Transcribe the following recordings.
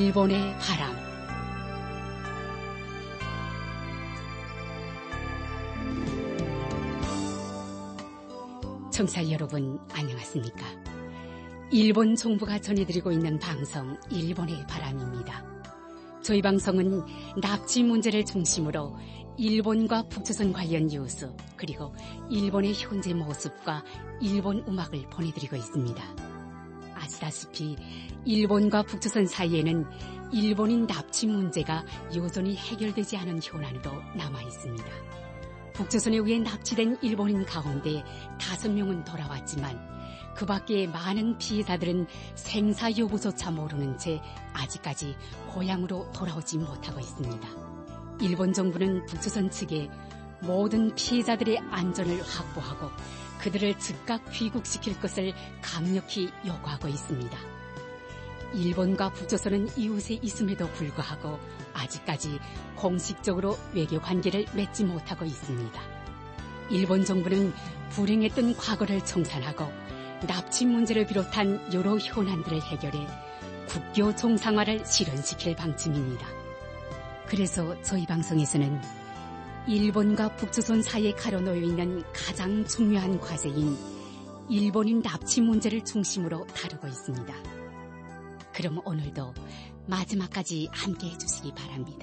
일본의 바람. 청취자 여러분, 안녕하십니까? 일본 정부가 전해드리고 있는 방송 일본의 바람입니다. 저희 방송은 납치 문제를 중심으로 일본과 북조선 관련 뉴스, 그리고 일본의 현재 모습과 일본 음악을 보내드리고 있습니다. 아시다시피 일본과 북조선 사이에는 일본인 납치 문제가 여전히 해결되지 않은 현안으로 남아있습니다. 북조선에 의해 납치된 일본인 가운데 5명은 돌아왔지만 그 밖에 많은 피해자들은 생사 여부조차 모르는 채 아직까지 고향으로 돌아오지 못하고 있습니다. 일본 정부는 북조선 측에 모든 피해자들의 안전을 확보하고 그들을 즉각 귀국시킬 것을 강력히 요구하고 있습니다. 일본과 북조선은 이웃에 있음에도 불구하고 아직까지 공식적으로 외교 관계를 맺지 못하고 있습니다. 일본 정부는 불행했던 과거를 청산하고 납치 문제를 비롯한 여러 현안들을 해결해 국교 정상화를 실현시킬 방침입니다. 그래서 저희 방송에서는 일본과 북조선 사이에 가려놓여 있는 가장 중요한 과제인 일본인 납치 문제를 중심으로 다루고 있습니다. 그럼 오늘도 마지막까지 함께해 주시기 바랍니다.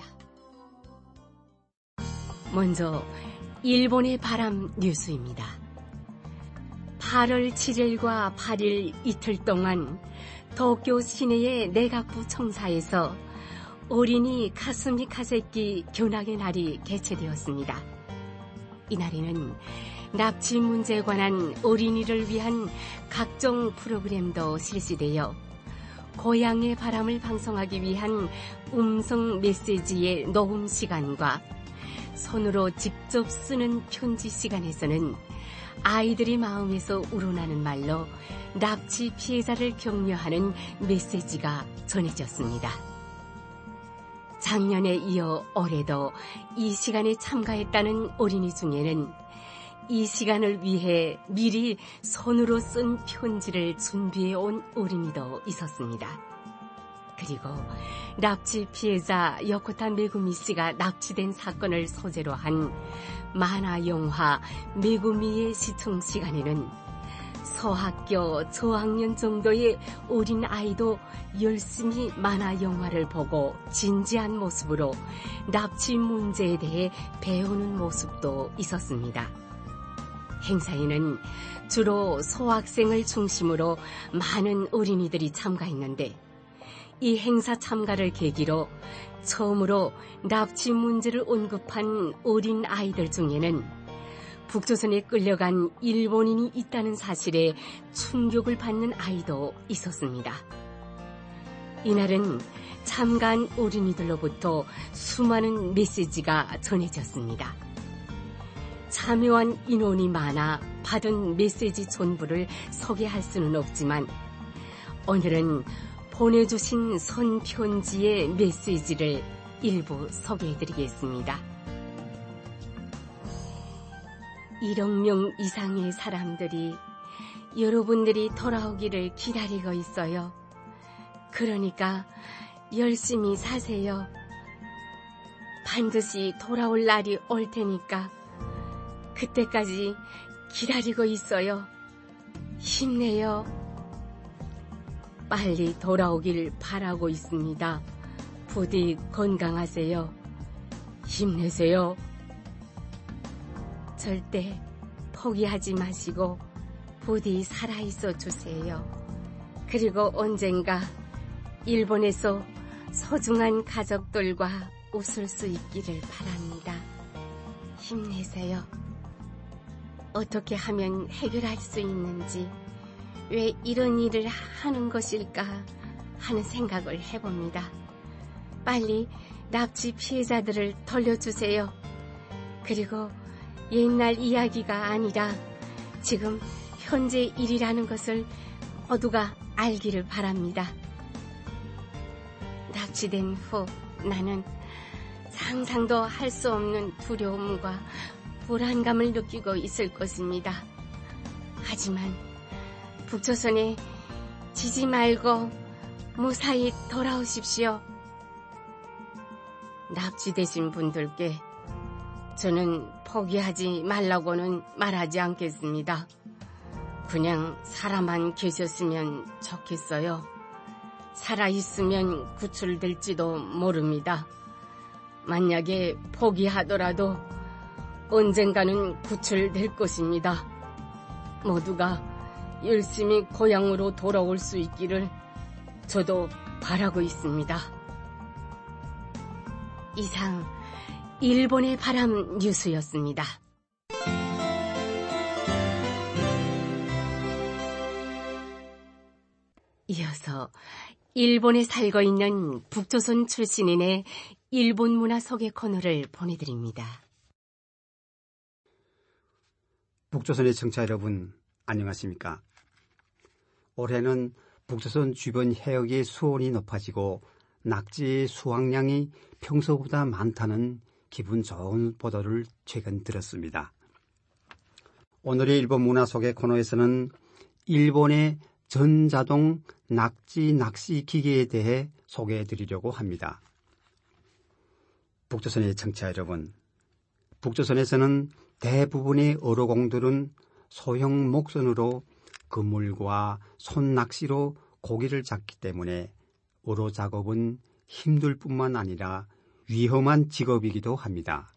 먼저 일본의 바람 뉴스입니다. 8월 7일과 8일 이틀 동안 도쿄 시내의 내각부 청사에서 어린이 가스미 가세끼 견학의 날이 개최되었습니다. 이날에는 납치 문제에 관한 어린이를 위한 각종 프로그램도 실시되어 고향의 바람을 방송하기 위한 음성 메시지의 녹음 시간과 손으로 직접 쓰는 편지 시간에서는 아이들이 마음에서 우러나는 말로 납치 피해자를 격려하는 메시지가 전해졌습니다. 작년에 이어 올해도 이 시간에 참가했다는 어린이 중에는 이 시간을 위해 미리 손으로 쓴 편지를 준비해 온 어린이도 있었습니다. 그리고 납치 피해자 여코타 메구미 씨가 납치된 사건을 소재로 한 만화 영화 메구미의 시청 시간에는 소학교 저학년 정도의 어린 아이도 열심히 만화 영화를 보고 진지한 모습으로 납치 문제에 대해 배우는 모습도 있었습니다. 행사에는 주로 소학생을 중심으로 많은 어린이들이 참가했는데 이 행사 참가를 계기로 처음으로 납치 문제를 언급한 어린 아이들 중에는 북조선에 끌려간 일본인이 있다는 사실에 충격을 받는 아이도 있었습니다. 이날은 참가한 어린이들로부터 수많은 메시지가 전해졌습니다. 참여한 인원이 많아 받은 메시지 전부를 소개할 수는 없지만 오늘은 보내주신 손편지의 메시지를 일부 소개해드리겠습니다. 1억 명 이상의 사람들이 여러분들이 돌아오기를 기다리고 있어요. 그러니까 열심히 사세요. 반드시 돌아올 날이 올 테니까 그때까지 기다리고 있어요. 힘내요. 빨리 돌아오길 바라고 있습니다. 부디 건강하세요. 힘내세요. 절대 포기하지 마시고 부디 살아있어 주세요. 그리고 언젠가 일본에서 소중한 가족들과 웃을 수 있기를 바랍니다. 힘내세요. 어떻게 하면 해결할 수 있는지, 왜 이런 일을 하는 것일까 하는 생각을 해봅니다. 빨리 납치 피해자들을 돌려주세요. 그리고 옛날 이야기가 아니라 지금 현재 일이라는 것을 모두가 알기를 바랍니다. 납치된 후 나는 상상도 할 수 없는 두려움과 불안감을 느끼고 있을 것입니다. 하지만 북조선에 지지 말고 무사히 돌아오십시오. 납치되신 분들께 저는 포기하지 말라고는 말하지 않겠습니다. 그냥 살아만 계셨으면 좋겠어요. 살아있으면 구출될지도 모릅니다. 만약에 포기하더라도 언젠가는 구출될 것입니다. 모두가 열심히 고향으로 돌아올 수 있기를 저도 바라고 있습니다. 이상 일본의 바람 뉴스였습니다. 이어서 일본에 살고 있는 북조선 출신인의 일본 문화 소개 코너를 보내드립니다. 북조선의 청취자 여러분, 안녕하십니까? 올해는 북조선 주변 해역의 수온이 높아지고 낙지의 수확량이 평소보다 많다는 기분 좋은 보도를 최근 들었습니다. 오늘의 일본 문화 소개 코너에서는 일본의 전자동 낙지 낚시 기계에 대해 소개해 드리려고 합니다. 북조선의 청취자 여러분, 북조선에서는 대부분의 어로공들은 소형 목선으로 그물과 손낚시로 고기를 잡기 때문에 어로 작업은 힘들 뿐만 아니라 위험한 직업이기도 합니다.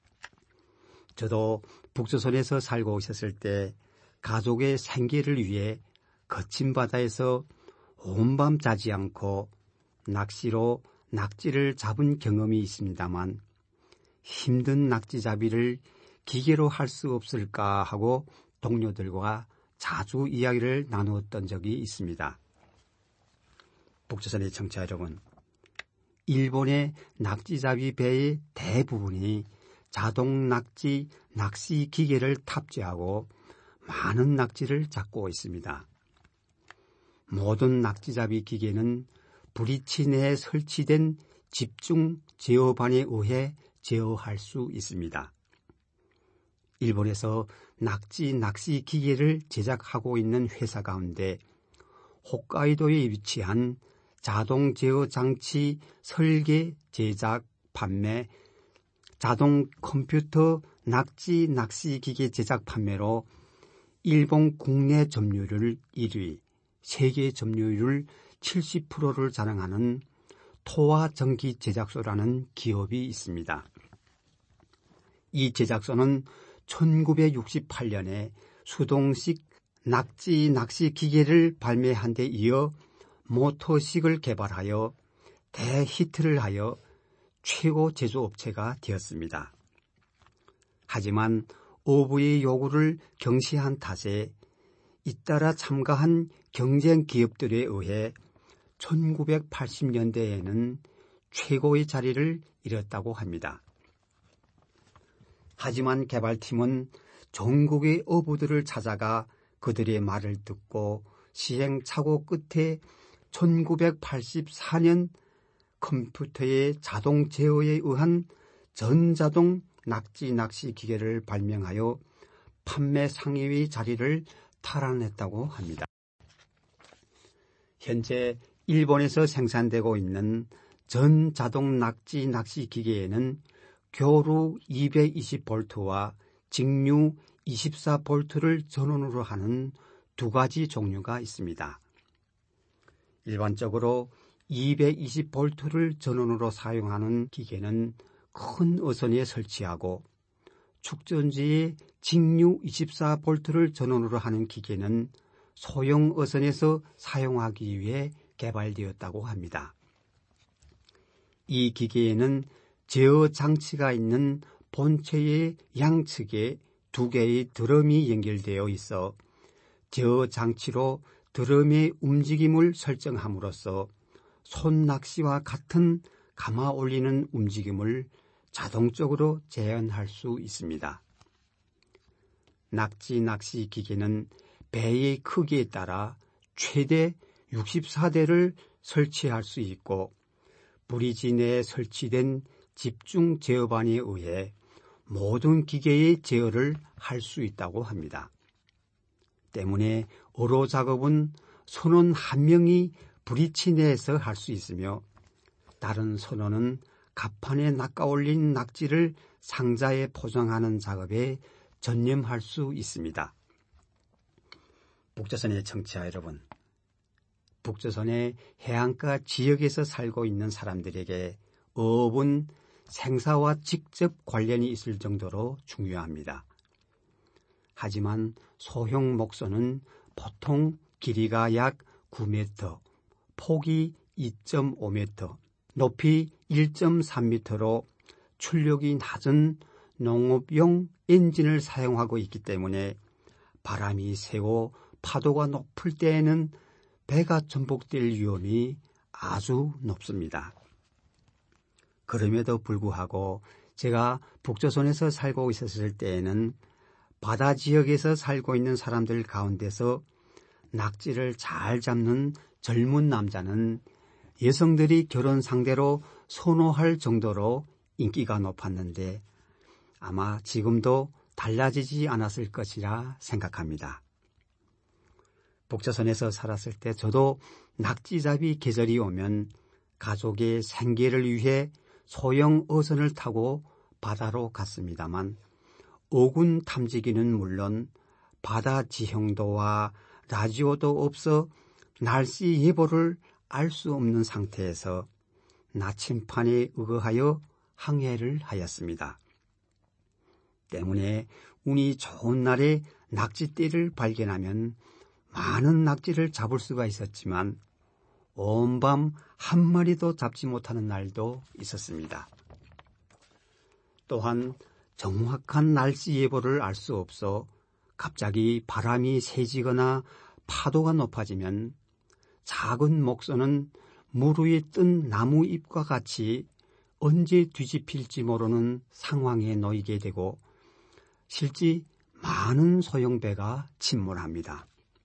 저도 북조선에서 살고 있었을 때 가족의 생계를 위해 거친 바다에서 온밤 자지 않고 낚시로 낙지를 잡은 경험이 있습니다만 힘든 낙지잡이를 기계로 할 수 없을까 하고 동료들과 자주 이야기를 나누었던 적이 있습니다. 북조선의 청취자 여러분, 일본의 낙지잡이 배의 대부분이 자동 낙지 낚시 기계를 탑재하고 많은 낙지를 잡고 있습니다. 모든 낙지잡이 기계는 브리치 내에 설치된 집중 제어반에 의해 제어할 수 있습니다. 일본에서 낙지 낚시 기계를 제작하고 있는 회사 가운데 홋카이도에 위치한 자동 제어 장치 설계, 제작, 판매, 자동 컴퓨터 낙지 낚시 기계 제작 판매로 일본 국내 점유율 1위, 세계 점유율 70%를 자랑하는 토와 전기 제작소라는 기업이 있습니다. 이 제작소는 1968년에 수동식 낙지 낚시 기계를 발매한 데 이어 모터식을 개발하여 대히트를 하여 최고 제조업체가 되었습니다. 하지만 어부의 요구를 경시한 탓에 잇따라 참가한 경쟁 기업들에 의해 1980년대에는 최고의 자리를 잃었다고 합니다. 하지만 개발팀은 전국의 어부들을 찾아가 그들의 말을 듣고 시행착오 끝에 1984년 컴퓨터의 자동 제어에 의한 전자동 낙지 낚시 기계를 발명하여 판매 상위의 자리를 탈환했다고 합니다. 현재 일본에서 생산되고 있는 전자동 낙지 낚시 기계에는 교류 220V와 직류 24V를 전원으로 하는 두 가지 종류가 있습니다. 일반적으로 220V를 전원으로 사용하는 기계는 큰 어선에 설치하고 축전지에 직류 24V를 전원으로 하는 기계는 소형 어선에서 사용하기 위해 개발되었다고 합니다. 이 기계에는 제어 장치가 있는 본체의 양측에 두 개의 드럼이 연결되어 있어 제어 장치로 드럼의 움직임을 설정함으로써 손낚시와 같은 감아 올리는 움직임을 자동적으로 재현할 수 있습니다. 낙지 낚시 기계는 배의 크기에 따라 최대 64대를 설치할 수 있고 브리지 내에 설치된 집중 제어반에 의해 모든 기계의 제어를 할 수 있다고 합니다. 때문에 어로 작업은 선원 한 명이 브리치 내에서 할 수 있으며 다른 선원은 갑판에 낚아올린 낙지를 상자에 포장하는 작업에 전념할 수 있습니다. 북조선의 청취자 여러분, 북조선의 해안가 지역에서 살고 있는 사람들에게 어업은 생사와 직접 관련이 있을 정도로 중요합니다. 하지만 소형 목선은 보통 길이가 약 9m, 폭이 2.5m, 높이 1.3m로 출력이 낮은 농업용 엔진을 사용하고 있기 때문에 바람이 세고 파도가 높을 때에는 배가 전복될 위험이 아주 높습니다. 그럼에도 불구하고 제가 북조선에서 살고 있었을 때에는 바다 지역에서 살고 있는 사람들 가운데서 낙지를 잘 잡는 젊은 남자는 여성들이 결혼 상대로 선호할 정도로 인기가 높았는데 아마 지금도 달라지지 않았을 것이라 생각합니다. 북조선에서 살았을 때 저도 낙지잡이 계절이 오면 가족의 생계를 위해 소형 어선을 타고 바다로 갔습니다만 어군 탐지기는 물론 바다 지형도와 라디오도 없어 날씨 예보를 알 수 없는 상태에서 나침판에 의거하여 항해를 하였습니다. 때문에 운이 좋은 날에 낙지떼를 발견하면 많은 낙지를 잡을 수가 있었지만 온밤 한 마리도 잡지 못하는 날도 있었습니다. 또한 정확한 날씨 예보를 알 수 없어 갑자기 바람이 세지거나 파도가 높아지면 작은 목선은 물 위에 뜬 나무 잎과 같이 언제 뒤집힐지 모르는 상황에 놓이게 되고 실제 많은 소형배가 침몰합니다.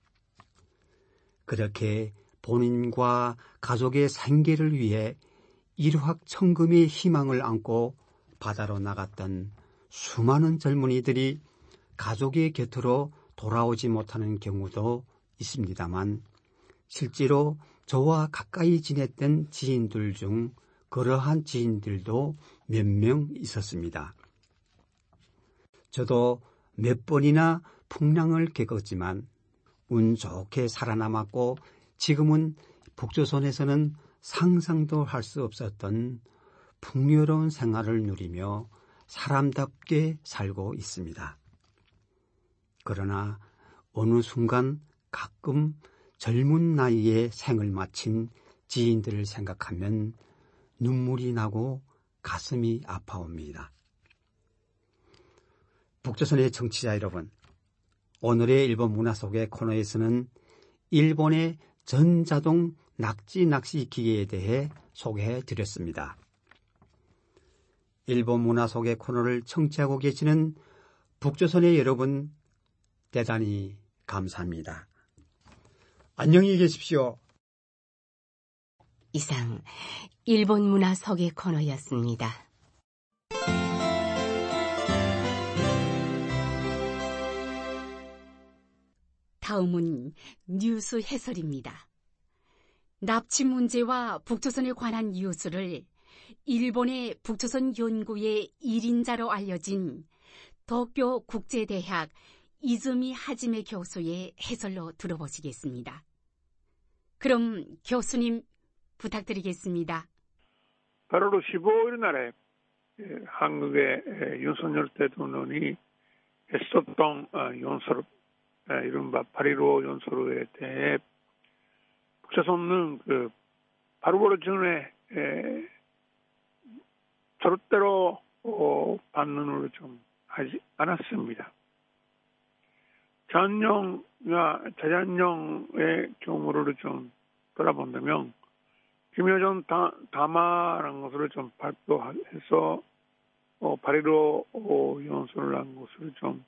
그렇게 본인과 가족의 생계를 위해 일확천금의 희망을 안고 바다로 나갔던 수많은 젊은이들이 가족의 곁으로 돌아오지 못하는 경우도 있습니다만 실제로 저와 가까이 지냈던 지인들 중 그러한 지인들도 몇 명 있었습니다. 저도 몇 번이나 풍랑을 겪었지만 운 좋게 살아남았고 지금은 북조선에서는 상상도 할 수 없었던 풍요로운 생활을 누리며 사람답게 살고 있습니다. 그러나 어느 순간 가끔 젊은 나이에 생을 마친 지인들을 생각하면 눈물이 나고 가슴이 아파옵니다. 북조선의 청취자 여러분, 오늘의 일본 문화 속의 코너에서는 일본의 전자동 낙지 낚시 기계에 대해 소개해 드렸습니다. 일본 문화 속의 코너를 청취하고 계시는 북조선의 여러분, 대단히 감사합니다. 안녕히 계십시오. 이상 일본 문화 소개 코너였습니다. 다음은 뉴스 해설입니다. 납치 문제와 북조선에 관한 뉴스를 일본의 북조선 연구의 1인자로 알려진 도쿄 국제대학 이즈미 하지메 교수의 해설로 들어보시겠습니다. 그럼 교수님 부탁드리겠습니다. 8월 15일 날에 한국의 윤석열 대통령이 했었던 연설, 이른바 8.15 연설에 대해 북조선은 바로 전에 절대로 반응을 좀 하지 않았습니다. 전령과 재전령의 경우를 좀 돌아본다면 김여정 담화라는 것을 좀 발표해서 8.15 연설을 한 것을 좀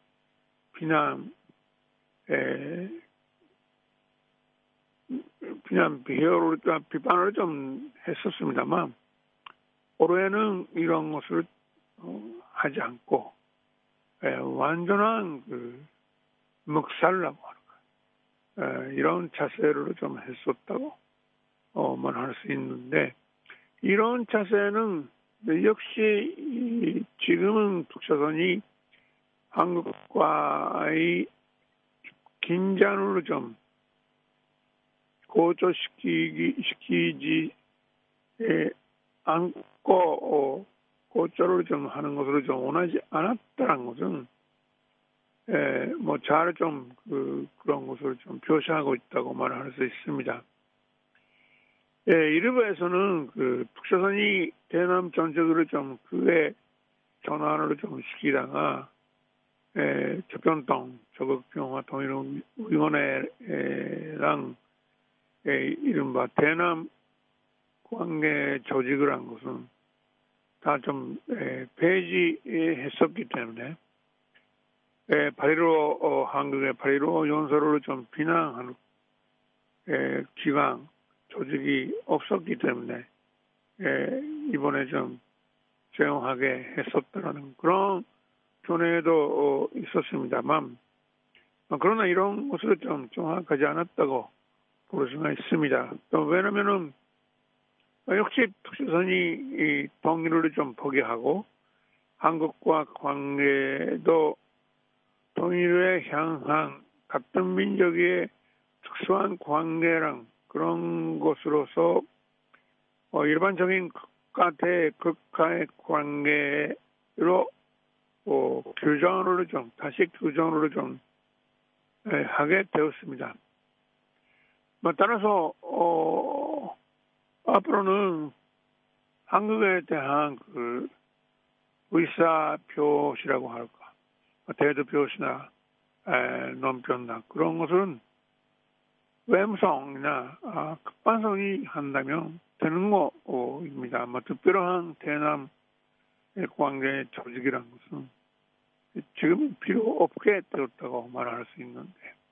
비판을 좀 했었습니다만 올해는 이런 것을 하지 않고 완전한 묵살라고 하는 이런 자세를 좀 했었다고 할 수 있는데 이런 자세는 역시 지금은 북조선이 한국과의 긴장으로 좀 고조시키지 않고 고조를 좀 하는 것으로 좀 원하지 않았다는 것은 뭐 잘 좀 그런 것을 좀 표시하고 있다고 말할 수 있습니다. 일부에서는 북조선이 대남 정책으로 좀 그의 전환을 좀 시키다가 저변동 조국평화 통일위원회랑 이른바 대남 관계 조직을 한 것은 다 좀 폐지했었기 때문에 8.15 한국의 8.15 연설을 좀 비난하는 기관 조직이 없었기 때문에 이번에 좀 조용하게 했었다라는 그런 견해도 있었습니다만 그러나 이런 것을 좀 정확하지 않았다고 볼 수가 있습니다. 또 왜냐면은 역시 북조선이 통일을 좀 포기하고 한국과 관계도 통일에 향한 같은 민족의 특수한 관계랑 그런 것으로서 일반적인 국가 대 국가의 관계로 규정을 좀 다시 규정을 좀 하게 되었습니다. 따라서 앞으로는 한국에 대한 의사표시라고 할까, 대두표시나 논평이나 그런 것은 외무성이나 급반성이 한다면 되는 거입니다. 특별한 대남 관계 조직이라는 것은 지금 필요 없게 되었다고 말할 수 있는데,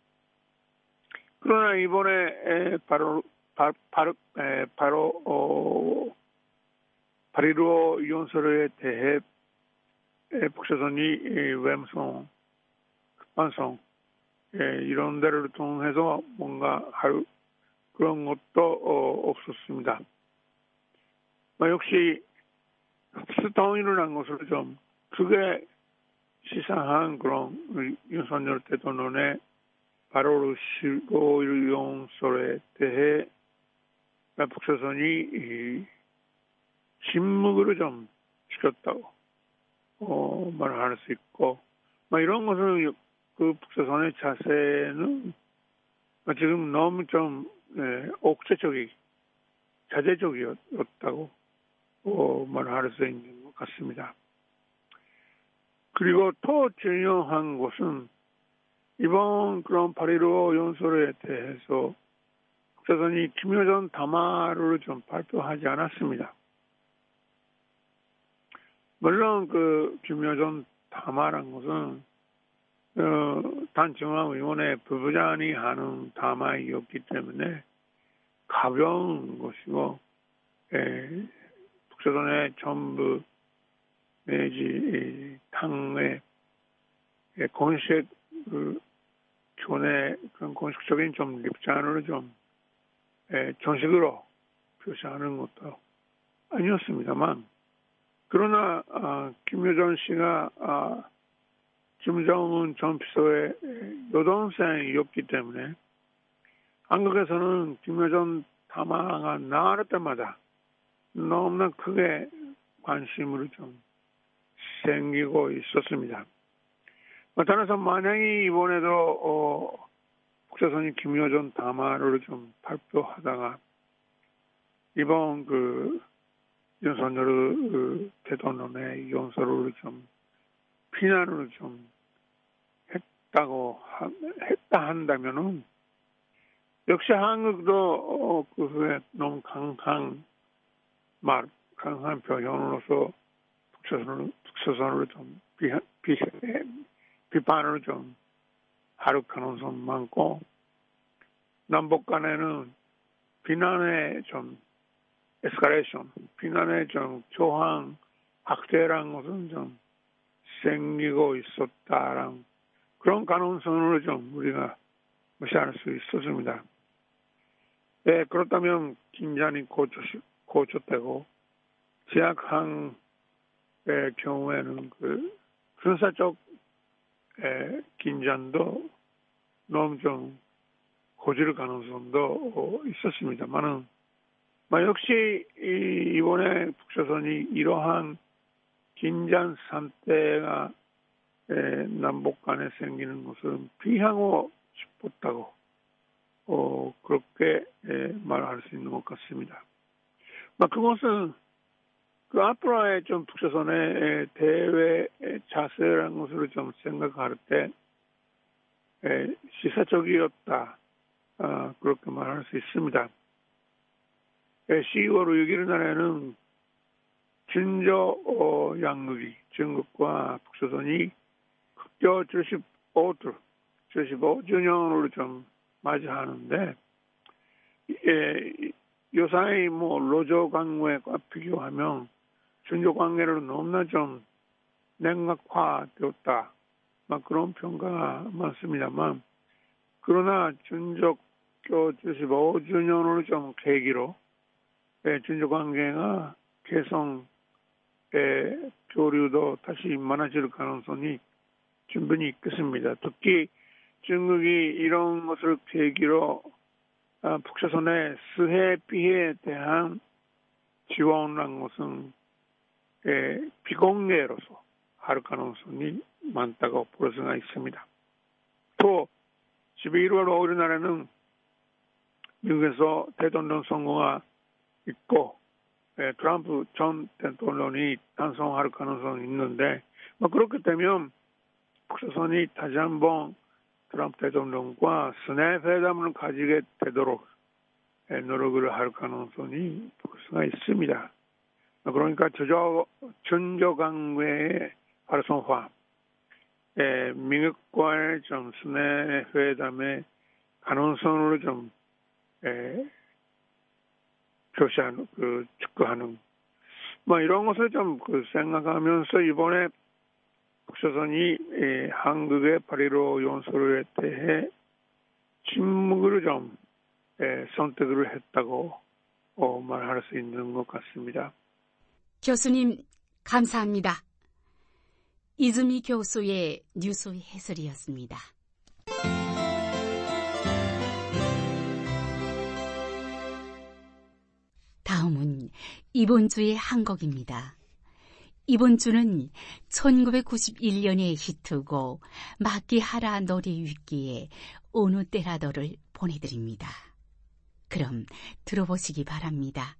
그러나 이번에 바로 8.15 연설에 대해 북조선이 외무성, 급반성 이런 데를 통해서 뭔가 할 그런 것도 없었습니다. 역시 흑수통일을 한 것을 좀 크게 시사한 그런 윤석열 대통령의 8월 15일 연설에 대해 북조선이 침묵으로 좀 지켰다고 말할 수 있고, 이런 것을 북조선의 자세는 지금 너무 좀 자제적이었다고 말할 수 있는 것 같습니다. 그리고 더 중요한 것은 이번 그런 8.15 연설에 대해서 북조선이 김여정 담화를 좀 발표하지 않았습니다. 물론 김여정 담화란 것은 단중앙위원회 부부장이 하는 담화이었기 때문에 가벼운 것이고 북조선의 정부 내지 당의 공식 교내 그런 공식적인 좀 입장을 좀 정식으로 표시하는 것도 아니었습니다만, 그러나 김여정 씨가 김정은 전 비서의 여동생이었기 때문에 한국에서는 김여정 담화가 나올 때마다 너무나 크게 관심을 좀 생기고 있었습니다. 따라서 만약에 이번에도 북조선이 김여정 담화를 좀 발표하다가 이번 윤석열 대통령의 연설을 좀 비난을 좀 했다 한다면은 역시 한국도 그 후에 너무 강한 표현으로서 북조선을 좀 비판을 좀 할 가능성이 많고, 남북 간에는 비난의 좀 에스컬레이션, 비난의 좀 조항 확대라는 것은 좀 생기고 있었다라는 그런 가능성을 좀 우리가 무시할 수 있었습니다. 그렇다면 긴장이 고조되고 제약항의 경우에는 그 군사적 긴장도 너무 좀 고질 가능성도 있었습니다만은 역시 이번에 북조선이 이러한 긴장 상태가 남북 간에 생기는 것은 피하고 싶었다고 그렇게 말할 수 있는 것 같습니다. 그것은 그 앞으로의 좀 북조선의 대외 자세라는 것을 좀 생각할 때 시사적이었다 그렇게 말할 수 있습니다. 10월 6일 날에는 진저 양국이 중국과 북조선이 국교 75주년을 좀 맞이하는데 요사이 로조 관계와 비교하면 중조 관계를 너무나 좀 냉각화되었다. 그런 평가가 많습니다만 그러나 중조 75주년을 좀 계기로 중조 관계가 개성 교류도 다시 많아질 가능성이 충분히 있겠습니다. 특히 중국이 이런 것을 계기로 북조선의 수해 피해에 대한 지원한 것은 비공개로서 할 가능성이 많다고 볼 수가 있습니다. 또 11월 5일 날에는 미국에서 대통령 선거가 있고 트럼프 전 대통령이 탄생할 가능성이 있는데 그렇게 되면 북조선이 다시 한번 트럼프 대통령과 스냅 회담을 가지게 되도록 노력을 할 가능성이 볼 수가 있습니다. 그러니까 중조 관계의 활성화, 미국과의 좀 스냅 회담의 가능성을 좀 표시하는, 축구하는, 이런 것을 좀 생각하면서 이번에 북조선이 한국의 8.15 연설에 대해 침묵을 좀 선택을 했다고 말할 수 있는 것 같습니다. 교수님, 감사합니다. 이즈미 교수의 뉴스 해설이었습니다. 다음은 이번 주의 한 곡입니다. 이번 주는 1991년의 히트고 마키하라 노리위키의 어느 때라도를 보내드립니다. 그럼 들어보시기 바랍니다.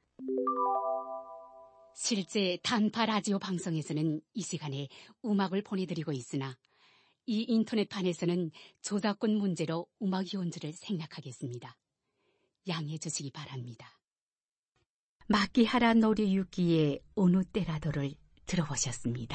실제 단파 라디오 방송에서는 이 시간에 음악을 보내드리고 있으나 이 인터넷판에서는 저작권 문제로 음악 연주를 생략하겠습니다. 양해해 주시기 바랍니다. 마키하라 노리유키의 어느 때라도를 들어보셨습니다.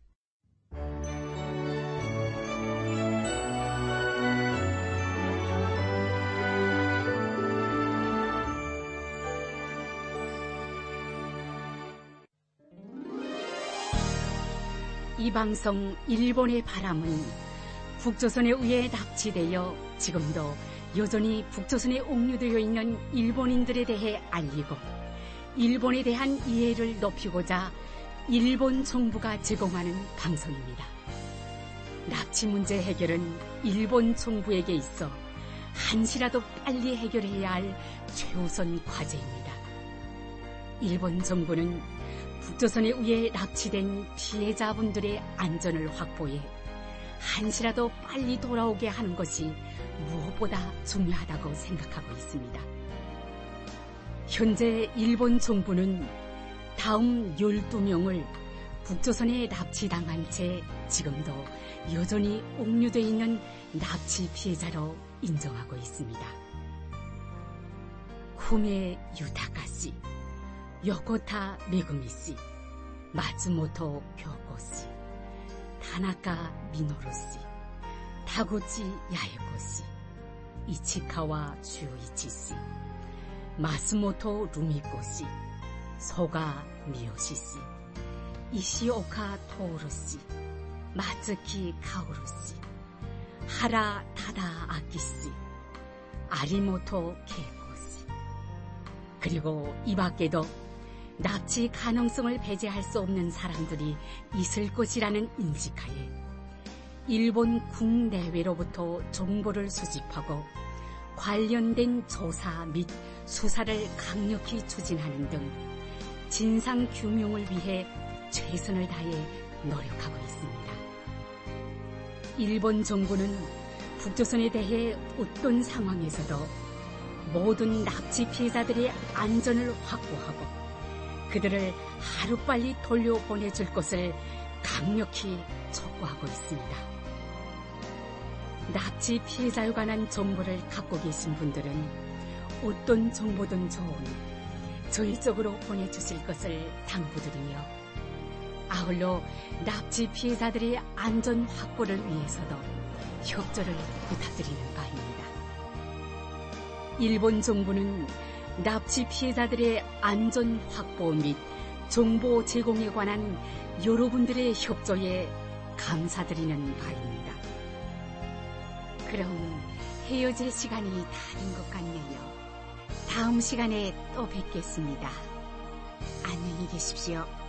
이 방송 일본의 바람은 북조선에 의해 납치되어 지금도 여전히 북조선에 옥류되어 있는 일본인들에 대해 알리고 일본에 대한 이해를 높이고자 일본 정부가 제공하는 방송입니다. 납치 문제 해결은 일본 정부에게 있어 한시라도 빨리 해결해야 할 최우선 과제입니다. 일본 정부는 북조선에 의해 납치된 피해자분들의 안전을 확보해 한시라도 빨리 돌아오게 하는 것이 무엇보다 중요하다고 생각하고 있습니다. 현재 일본 정부는 다음 12명을 북조선에 납치당한 채 지금도 여전히 옥류되어 있는 납치 피해자로 인정하고 있습니다. 후메 유타카 씨, 요코타 메구미 씨, 마츠모토 교코 씨, 타나카 미노루 씨, 타구치 야에코 씨, 이치카와 슈이치 씨, 마스모토 루미코 씨, 소가 미요시 씨, 이시오카 토오루 씨, 마츠키 카오루 씨, 하라 타다 아키 씨, 아리모토 케이코 씨, 그리고 이 밖에도 납치 가능성을 배제할 수 없는 사람들이 있을 것이라는 인식하에 일본 국내외로부터 정보를 수집하고 관련된 조사 및 수사를 강력히 추진하는 등 진상 규명을 위해 최선을 다해 노력하고 있습니다. 일본 정부는 북조선에 대해 어떤 상황에서도 모든 납치 피해자들의 안전을 확보하고 그들을 하루빨리 돌려보내줄 것을 강력히 촉구하고 있습니다. 납치 피해자에 관한 정보를 갖고 계신 분들은 어떤 정보든 좋으니 저희 쪽으로 보내주실 것을 당부드리며 아울러 납치 피해자들의 안전 확보를 위해서도 협조를 부탁드리는 바입니다. 일본 정부는 납치 피해자들의 안전 확보 및 정보 제공에 관한 여러분들의 협조에 감사드리는 바입니다. 그럼 헤어질 시간이 다 된 것 같네요. 다음 시간에 또 뵙겠습니다. 안녕히 계십시오.